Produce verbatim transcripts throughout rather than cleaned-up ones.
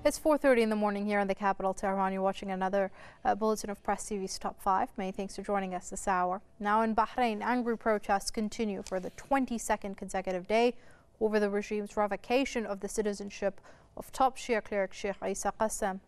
It's four thirty in the morning here in the capital, Tehran. You're watching another uh, bulletin of Press T V's Top five. Many thanks for joining us this hour. Now in Bahrain, angry protests continue for the twenty-second consecutive day over the regime's revocation of the citizenship of top Shia cleric Sheikh Isa Qassem.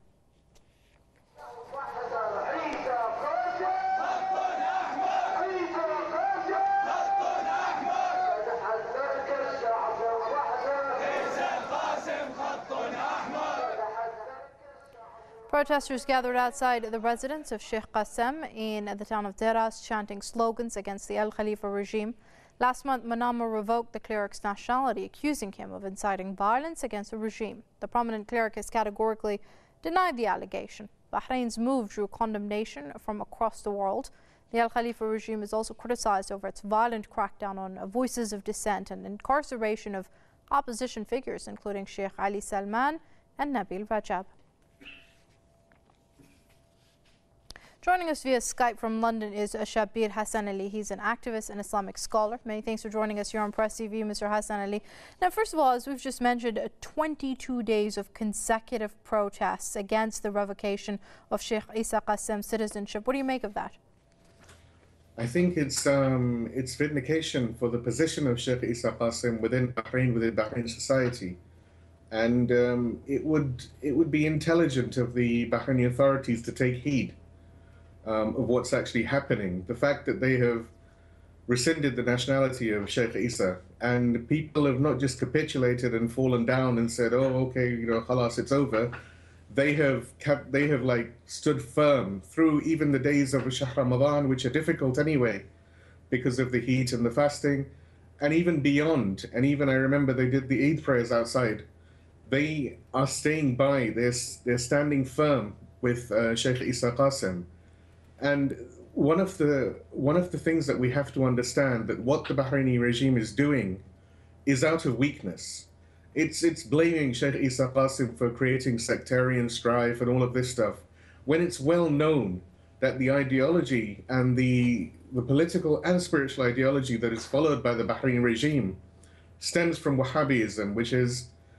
Protesters gathered outside the residence of Sheikh Qassem in the town of Deras, chanting slogans against the Al Khalifa regime. Last month, Manama revoked the cleric's nationality, accusing him of inciting violence against the regime. The prominent cleric has categorically denied the allegation. Bahrain's move drew condemnation from across the world. The Al Khalifa regime is also criticized over its violent crackdown on voices of dissent and incarceration of opposition figures, including Sheikh Ali Salman and Nabil Rajab. Joining us via Skype from London is Shabir Hassan Ali. He's an activist and Islamic scholar. Many thanks for joining us here on Press T V, Mister Hassan Ali. Now, first of all, as we've just mentioned, twenty-two days of consecutive protests against the revocation of Sheikh Isa Qassem's citizenship. What do you make of that? I think it's um, it's vindication for the position of Sheikh Isa Qassem within Bahrain, within Bahrain society. And um, it would it would be intelligent of the Bahraini authorities to take heed Um, of what's actually happening. The fact that they have rescinded the nationality of Sheikh Isa, and people have not just capitulated and fallen down and said, "Oh, okay, you know, khalas, it's over." They have kept, they have like stood firm through even the days of Shahr Ramadan, which are difficult anyway, because of the heat and the fasting, and even beyond. And even I remember they did the Eid prayers outside. They are staying by. They're they're standing firm with uh, Sheikh Isa Qassem. And one of the one of the things that we have to understand, that what the Bahraini regime is doing is out of weakness. It's it's blaming Sheikh Isa Qassem for creating sectarian strife and all of this stuff, when it's well known that the ideology and the the political and spiritual ideology that is followed by the Bahraini regime stems from Wahhabism, which is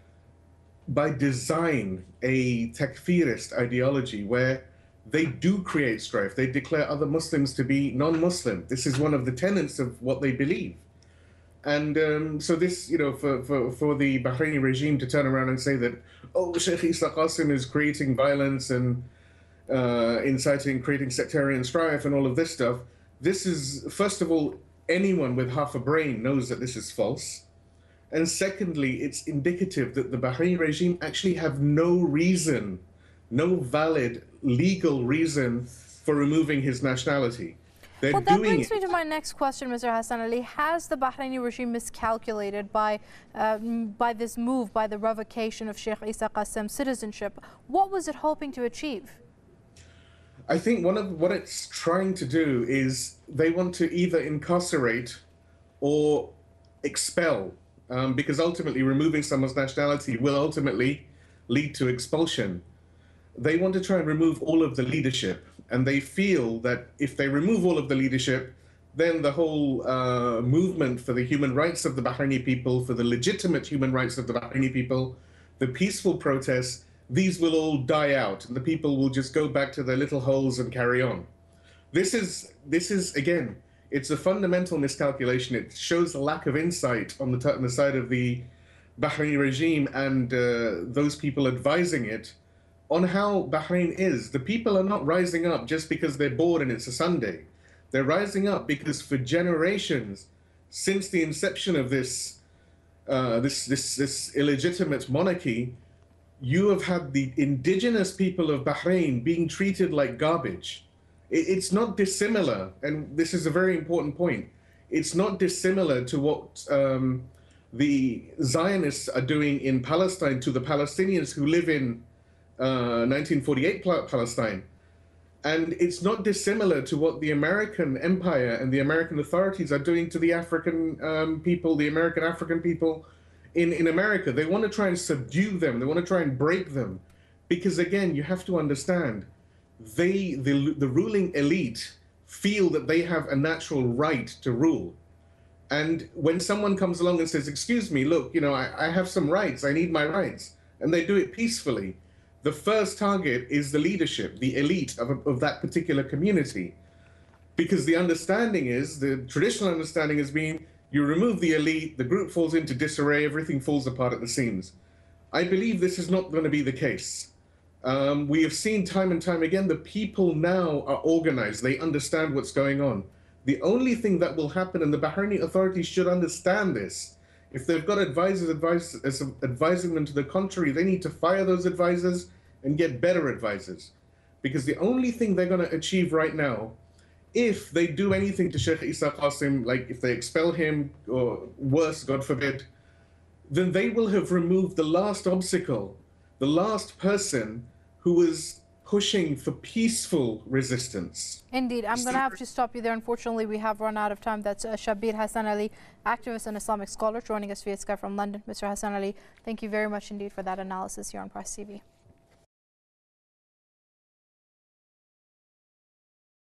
by design a takfirist ideology where they do create strife. They declare other Muslims to be non-Muslim. This is one of the tenets of what they believe. And um, so this, you know, for, for, for the Bahraini regime to turn around and say that, oh, Sheikh Isa Qassem is creating violence and uh, inciting, creating sectarian strife and all of this stuff, this is, first of all, anyone with half a brain knows that this is false. And secondly, it's indicative that the Bahraini regime actually have no reason, no valid legal reason for removing his nationality. They're well, that doing brings it. me to my next question, Mister Hassan Ali. Has the Bahraini regime miscalculated by um, by this move, by the revocation of Sheikh Isa Qassem's citizenship? What was it hoping to achieve? I think one of what it's trying to do is they want to either incarcerate or expel, um, because ultimately removing someone's nationality will ultimately lead to expulsion. They want to try and remove all of the leadership, and they feel that if they remove all of the leadership, then the whole uh, movement for the human rights of the Bahraini people, for the legitimate human rights of the Bahraini people, the peaceful protests, these will all die out, and the people will just go back to their little holes and carry on. This is, this is again, it's a fundamental miscalculation. It shows a lack of insight on the, on the side of the Bahraini regime and uh, those people advising it on how Bahrain is. The people are not rising up just because they're bored and it's a Sunday. They're rising up because for generations, since the inception of this, uh, this, this, this illegitimate monarchy, you have had the indigenous people of Bahrain being treated like garbage. It, it's not dissimilar, and this is a very important point. It's not dissimilar to what um, the Zionists are doing in Palestine to the Palestinians who live in Uh, nineteen forty-eight Palestine. And it's not dissimilar to what the American empire and the American authorities are doing to the African um, people, the American African people in, in America. They want to try and subdue them. They want to try and break them. Because again, you have to understand, they, the, the ruling elite feel that they have a natural right to rule. And when someone comes along and says, excuse me, look, you know, I, I have some rights, I need my rights, and they do it peacefully, the first target is the leadership, the elite of, of that particular community. Because the understanding is, the traditional understanding has been, you remove the elite, the group falls into disarray, everything falls apart at the seams. I believe this is not going to be the case. Um, we have seen time and time again, the people now are organized, they understand what's going on. The only thing that will happen, and the Bahraini authorities should understand this, if they've got advisors advise, advising them to the contrary, they need to fire those advisors and get better advisors. Because the only thing they're going to achieve right now, if they do anything to Sheikh Isa Qasim, like if they expel him, or worse, God forbid, then they will have removed the last obstacle, the last person who was pushing for peaceful resistance. Indeed. I'm going to have to stop you there. Unfortunately, we have run out of time. That's uh, Shabir Hassan Ali, activist and Islamic scholar, joining us via Skype from London. Mister Hassan Ali, thank you very much indeed for that analysis here on Press T V.